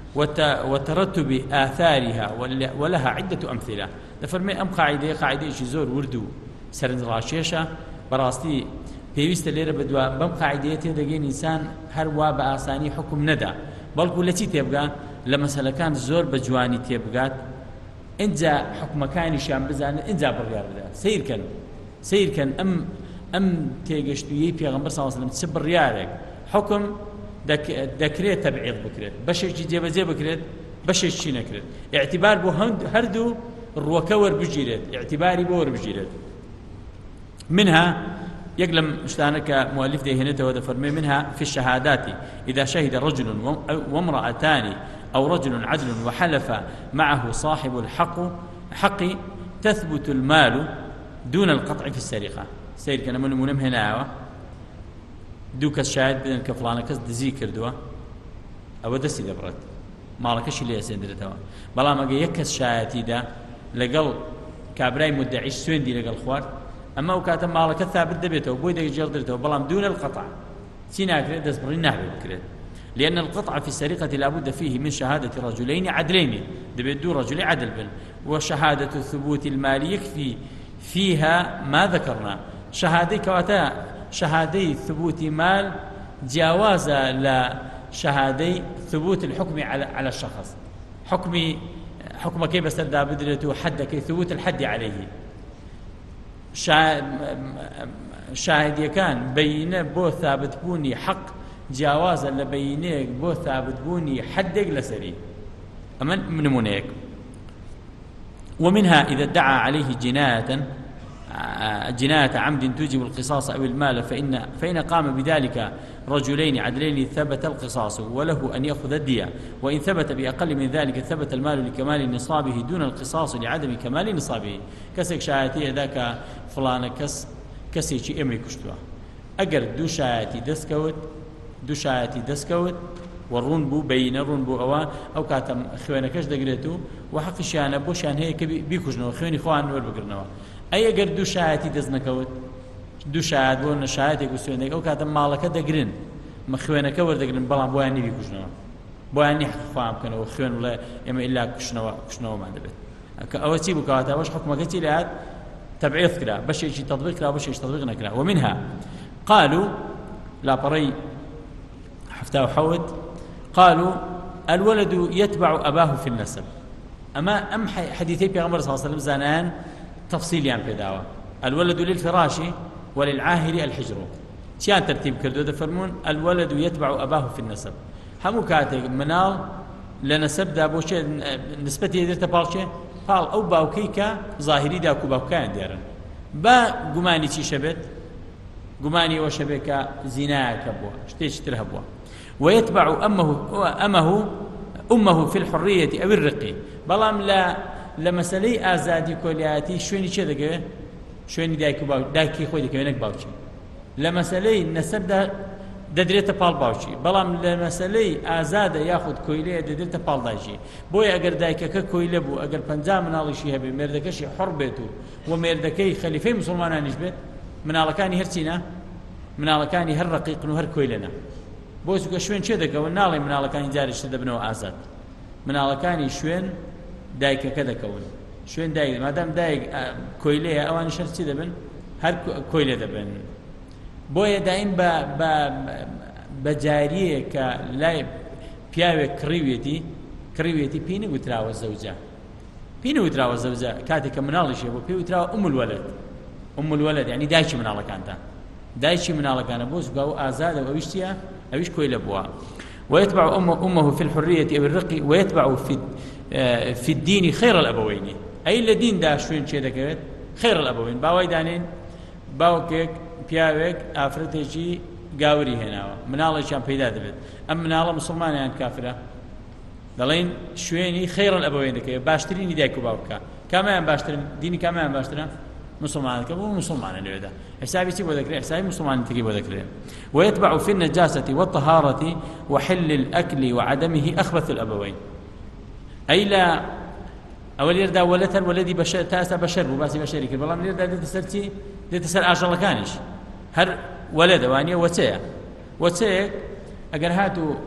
Speaker 2: وترتب آثارها ولها عدة أمثلة. دفرمي أم قاعدة قاعدة زور وردو سرنج راشيشة براستي پێویستە لێرە بەدوا بەم قاعدەیە تێدەگەین ئینسان هەروە بە ئاسانی حکم نەدا بەڵکو لە چی تێبگا لە مەسەلەکان زۆر بە جوانی تێبگات ئینجا حکومەکانیشیان بزانن ئینجا بڕیار بدات سیرکەن سیرکەن ئەم ئەم تێگەشتوویەی پێغەمبەر صلی الله علیه و سلم چ بڕیارێک حکم دەکرێت تەبعیض بکرێت بەشێکی جێبەجێ بکرێت بەشێکی نەکرێت اعتبار بۆ هەردوو ڕووەکە وەربگیرێت اعتباری بۆ وەربگیرێت. منها يقلم شتانك مؤلف دهنته ودفرمي منها في الشهادات إذا شهد رجل وامرأتان أو رجل عدل وحلف معه صاحب الحق حق تثبت المال دون القطع في السرقة. سير كان من منم هنا دوك الشاهد بدن كفلانة كز دزي كردوا أو دسي دبرت مالكش اللي يسندرتها بلا ما يكس شاهدي ده لقل كابراي مدعيش سويندي لقل خوار أما وكاتم مالك ثابت دبيته وبوي دق جلدته بلام دون القطع سيناكري دسبري نحو بكريت لأن القطع في السرقة لابد فيه من شهادة رجلين عدلين دبيت دو رجل عدل بل وشهادة الثبوت المالي يكفي فيها ما ذكرنا شهادي كواتا شهادي ثبوت مال جاوازا لشهادي ثبوت الحكم على على الشخص حكمي حكم كيف استدى بدرته حد كي ثبوت الحد عليه شاهد يكان بينه بو ثابت بوني حق جوازا لبينه بو ثابت بوني حدق لسري أمن من منيك. ومنها إذا ادعى عليه جناية جناية عمد توجب القصاص أو المال فإن فإن قام بذلك رجلين عدلين ثبت القصاص وله أن يأخذ الدية وإن ثبت بأقل من ذلك ثبت المال لكمال نصابه دون القصاص لعدم كمال نصابه. كسك شاهدتي ذاك فلان كس كسيشي أمري كشتوا أجر دو شاهدتي دسكوت دو شاهدتي دسكوت والرون بو بين الرون بو أوان أو كاتم خوانكش دقريتو وحق شان أبو شان هيك بيكوجنوا خواني خوان وربقرنوا أي أجر دو شاهدتي دزنكوت دو شاهد بۆ نەشایەتێک و سوێندێک ئەو کاتە ماڵەکە دەگرن مە خوێنەکە وەردەگرن بەڵام بۆیان نیبی کوژنەوە بۆیان نی حەقخوام بکەنەوە خوێن وڵێ ئێمە ئیلا کوشنەوە کوشنەوەمان دەبێت ئەوە چی بوو کەواتە ئەوەش حکومەکە چی لات تەبعیض کرا بەشێکی تەطبیق کرا بەشێکی تەطبیق نەکرا. ومنها قالوا لاپەڕەی حەفتا و حەوت قالوا الولد يتبع أباه في النسب. أما أم حديثي پیغمبر صلى الله عليه وسلم زانان تفصيليان پێداوە الولد للفراش وللعاهر الحجر چیان ترتیب کردو دەفەرمون الولد يتبع أباه في النسب هەموو کاتێک مناڵ لە نەسەبدا بۆ چێ نسبەتی دێتە پاڵچێ پاڵ ئەو باوکەی کە ظاهری داکو باوکایان دیارن با گومانی چیشە بێت گومانی ئەوە شەبێت کە زینایەکە بووە شتێکی تر هەبووە. ويتبع أمه أمه أمه في الحرية أو الرق بەڵام لە لە مەسەلەی ئازادی کۆلیایەتی شوێنی چێ دەگەوێت شوێنی دایک و باوک دایکی خۆی دەکەوێت نەک باوکی لە مەسەلەی نەسەبدا دەدرێتە پاڵ باوکی بەڵام لە مەسەلەی ئازادە یاخود کۆیلەیە دەدرێتە پاڵ دایکی. بۆیە ئەگەر دایکەکە کۆیلە بوو ئەگەر پەنجا مناڵیشی هەبێ مێردەکەشی حڕ بێت و و مێردەکەی خەلیفەی موسڵمانانیش بێت مناڵەکانی هەرچینە مناڵەکانی هەر ڕەقیقن و هەر کۆیلەنە بۆ چونکە شوێن چێ دەکەون ناڵێ مناڵەکانی جاریشتە دەبنەوە ئازاد مناڵەکانی شوێن دایکەکە دەکەون شوێن دایک مادام دایک کۆیلەیە ئەوانی شەر چی دەبن هەر کۆیلە دەبن. بۆیە دایم بە جاریە کە لای پیاوێک کڕیوێتی کڕیوێتی پێی نەگوتراوە زەوجە پێی نەگوتراوە زەوجە کاتێک کە مناڵیشێ بۆ پێی وتراوە ئوم الولد ئوم الولد یعنی دایکی مناڵەکانتە دایکی مناڵەکانە بۆ چونکە ئەو ئازادە ئەویش چییە ئەویش کۆیلە بووە. ويتبع أمه في الحرية أو الرق ويتبع في في الدين خير الأبوين أي الدين دا شوين شيء ذكرت خير الأبوين باوي دانين باوكك بياوك أفرتشي قاوري هنا من الله شان بيدا دبت أم من الله مسلمان يعني كافرة دلين شويني خير الأبوين ذكر باشترين يديكوا باوكا كمان باشترين ديني كمان باشترين مسلمان كبو مسلمان اللي هذا حسابي تجيبه ذكر حسابي مسلمان تجيبه ذكر. ويتبع في النجاسة والطهارة وحل الأكل وعدمه أخبث الأبوين أي لا أول يردا ولتر والذي بشر تاسع بشر وباسي بشري كل والله من يردا دي تسرتي دي تسر عشرة كانش هر ولد وانية وتسع وتسع أجر هاتو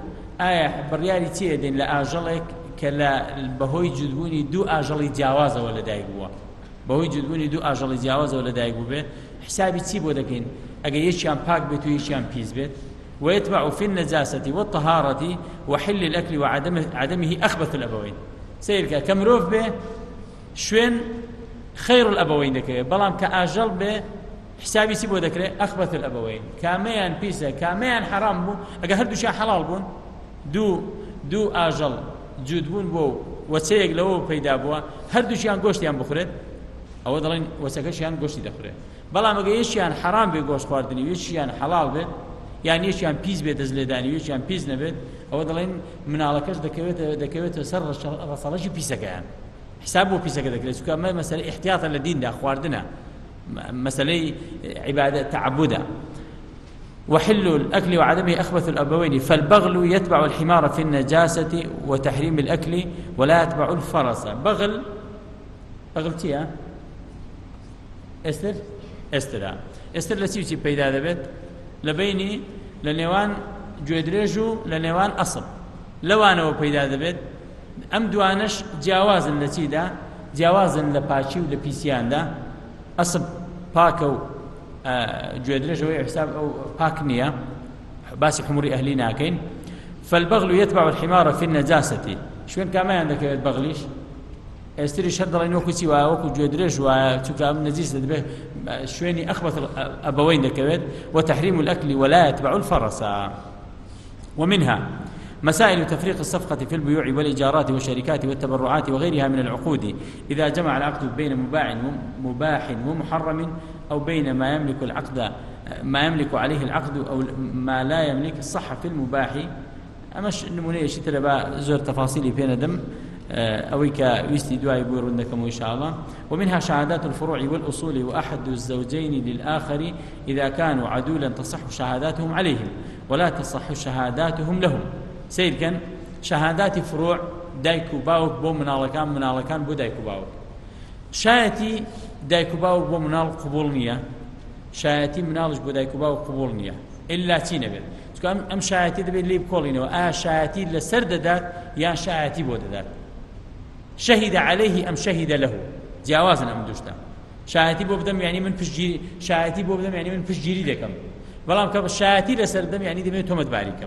Speaker 2: ئایا بڕیاری چیە دێن لە ئاژەڵێک کە لە بەهۆی جودبوونی دوو ئاژەڵی جیاوازەوە لەدایک بووە بەهۆی جودبوونی دوو ئاژەڵی جیاوازەوە لەدایک بوو بێ حسابی چی بۆ دەکەین ئەگەر یەکیان پاک بێت و یەکیان پیس بێت ويتبع في النجاسة والطهارة وحل الأكل وعدمه أخبث الأبوين سيرك كمروف به شوين خير الأبوين ذكره بلام كأجل به حسابي سيبو ذكره أخبث الأبوين كاميان بيسا كاميان حرام بو أجا هردو شيء حلال بون دو دو أجل جود بون بو وسيق لو بيدا بوا هردو شيء غوشتي ام بخورد او دلين وسكه شيء غوشتي دخوره بلام أجا يشيان حرام بي غوش خواردني يشيان حلال به يعني يشيان بيز بيت زلداني يشيان بيز نبت او دلين منالكش دكويت دكويت سر رسالش بيسكان حسابه بيسك ذكر سكان ما مسألة احتياطا للدين ده خواردنا مسألة عبادة تعبدا وحل الأكل وعدمه أخبث الأبوين فالبغل يتبع الحمار في النجاسة وتحريم الأكل ولا يتبع الفرس بغل بغل تيا استر استر استر لسيوتي بيدا ذبت لبيني لنيوان جودريجو لنيوان أصب لو أنا وبيدا ذبت ئەم دوانش جیاوازن لە چیدا جیاوازن لە پاچی و لە پیسیان دا ئەسب پاکە و گوێدرێژەوەی حساب ئەو پاک نییە باسی حموری ئەهلی ناکەین فالبغل يتبع الحمار في النجاسة شوێن کامیان دەکەوێت بەغلیش ئێستریش هەر دەڵێن وەکو چی وایە وەکو گوێدرێژ وایە چونکە ئەم نەجیس دەبێت شوێنی ئەخبەث الأبوين دەکەوێت وتحريم الأكل ولا يتبع الفرس ومنها مسائل تفريق الصفقة في البيوع والإيجارات والشركات والتبرعات وغيرها من العقود إذا جمع العقد بين مباع مباح ومحرم أو بين ما يملك العقد ما يملك عليه العقد أو ما لا يملك الصحة في المباح أمش نمونية شتر با زور تفاصيلي بين دم أو كويستي دواي بورندكم إن شاء الله ومنها شهادات الفروع والأصول وأحد الزوجين للآخر إذا كانوا عدولا تصح شهاداتهم عليهم ولا تصح شهاداتهم لهم سيد كان شهادات فروع دايكو باوك بو منالكان منالكان بو دايكو باوك شايتي دايكو باوك بو منال قبول نية شايتي منالج بو دايكو باوك قبول نية إلا تينا بيت ام ام شايتي دبي اللي بكولينو اه شايتي لسرد دات يا شايتي بو دات شهد عليه ام شهد له جوازا ام دوشتا شايتي بو بدم يعني من فجيري شايتي بو بدم يعني من فجيري دكم بلام كب شايتي لسردم يعني دبي تومت باريكم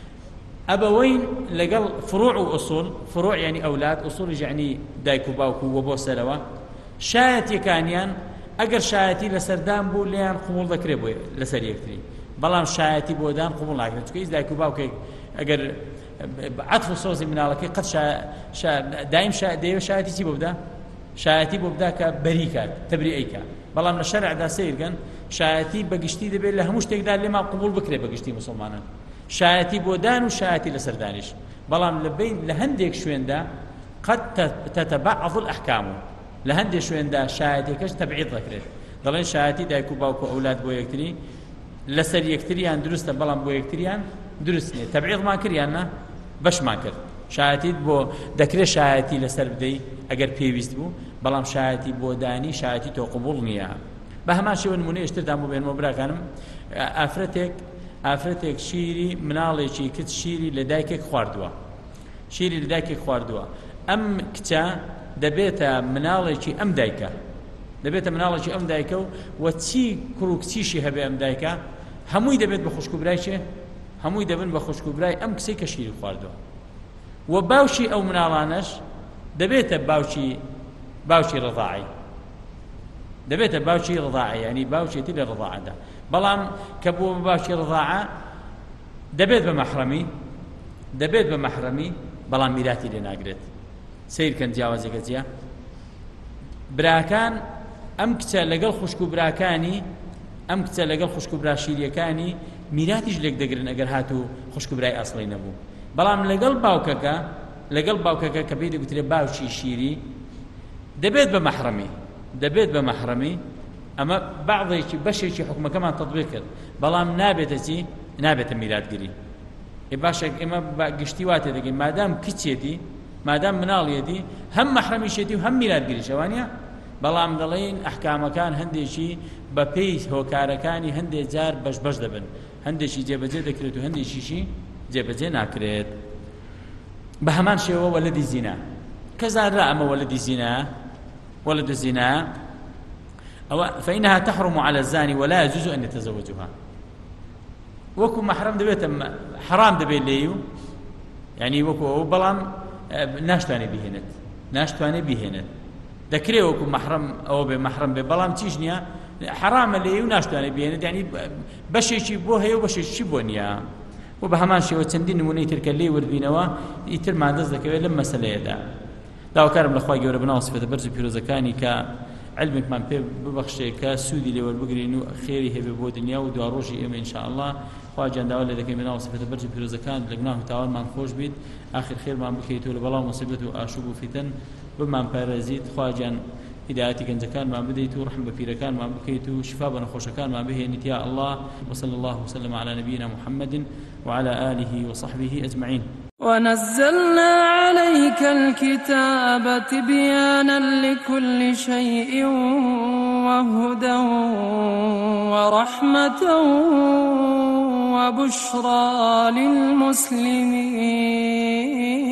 Speaker 2: أبوين لقل فروع وأصول فروع يعني أولاد أصول يعني دايكو باوكو وبو سلوى شايتي كانيان أجر شايتي لسردان بو ليان قبول ذكري بو لسر يكتري بلام شايتي بو دان قبول ذكري تكيز دايكو باوكو أجر عطف صوصي من على قد شا شا دايم شا دايم شايتي تي بودا شايتي بودا كبريكات تبريئيكا بلام الشرع دا سير كان شايتي بقشتي دبي لها مش تقدر لما قبول بكري بقشتي مسلمانا شایەتی بۆ دان و شایەتی لەسەر دانیش بەڵام لە بین لە هەندێک شوێندا قد تتبعض الأحكام لە هەندێک شوێندا شایەتێکەش تەبعیض دەکرێت دەڵێن شایەتی دایک و باوک و ئەولاد بۆ یەکتری لەسەر یەکتریان دروستە بەڵام بۆ یەکتریان دروست نییە تەبعیضمان کردیان نا بەشمان کرد شایەتیت بۆ دەکرێت شایەتی لەسەر بدەی ئەگەر پێویست بوو بەڵام شایەتی بۆ دانی شایەتی تۆ قبوڵ نییە بە هەمان شێوە نمونەیەشتردا بۆ بێنمەوە براکانم ئافرەتێک ئافرەتێک شیری مناڵێکی کچ شیری لە دایکێک خواردووە شیری لە دایکێک خواردووە ئەم کچە دەبێتە مناڵێکی ئەم دایکە دەبێتە مناڵێکی ئەم دایکە و وە چی کوڕ و کچیشی هەبێ ئەم دایکە هەمووی دەبێت بە خوشکوبرای چێ هەمووی دەبن بە خوشکوبرای ئەم کچەی کە شیری خواردووە و باوشی ئەو مناڵانەش دەبێتە باوکی باوکی ڕضاعی دەبێتە باوکی ڕضاعی ینی باوکێتی لە ڕضاعەدا بەڵام کە بۆ باوکی ڕضاعە دەبێت بە مەحرەمی دەبێت بە مەحرەمی بەڵام میراتی لێ ناگرێت سیرکەن جیاوازێکە جیا براکان ئەم کچە لەگەڵ خوشک و براکانی ئەم کچە لەگەڵ خوشک و برا شیریەکانی میراتیش لێک دەگرن ئەگەر هاتوو خوشک و برای ئەسڵی نەبوو بەڵام لەگەڵ باوکەکە لەگەڵ باوکەکە کە پێی دەگوترێ باوکی شیری دەبێت بە مەحرەمی دەبێت بە مەحرەمی ئەمە بەعضێکی بەشێکی حکومەکەمان تەطبیق کرد بەڵام نابێتە چی نابێتە میراتگیری باشە ئێمە گشتی واتێ دەگەین مادام کچێتی مادام مناڵیەتی هەم مەحرەمیشێتی و هەم میراتگیری شەوانە بەڵام دەڵێن ئەحکامەکان هەندێکی بە پێی هۆکارەکانی هەندێک جار بەش بەش دەبن هەندێکی جێبەجێ دەکرێت و هەندێکیشی جێبەجێ ناکرێت. بە هەمان شێوە وەلەدی زینا کە زانرا ئەمە وەلەدی زینا ولد الزنا أو فإنها تحرم على الزاني ولا يجوز أن يتزوجها. وكو محرم دبيت حرام دبيت ليو يعني وكو بلام ناشتاني بهنت ناشتاني بهنت ذكري وكو محرم أو بمحرم ببلام تيجنيا حرام ليو ناشتاني بهنت يعني بشي شي بوها وبشي شي بونيا. وبهمان شيء وتندين نموني تلك اللي وردبينوا يتر ما دزك لما سليدا لا وكرم لخوا جورا بناصفة برز بيروزكاني كعلمك من بيب ببخشي كسودي لي والبقرينو خيري هي ببو دنيا ودواروجي إما إن شاء الله خوا جنداول لذلك بناصفة برز بيروزكان لقناه تعال من خوش بيت آخر خير ما بكيتو لبلا مصيبته أشوب فتن بمن بارزيت خوا جن هدايتي كنزكان ما بديتو رحم بفيركان ما بكيتو شفاء بنخوشكان ما به نتيا الله وصلى الله وسلم على نبينا محمد وعلى آله وصحبه أجمعين.
Speaker 1: ونزلنا عليك الكتاب تبيانا لكل شيء وهدى ورحمة وبشرى للمسلمين.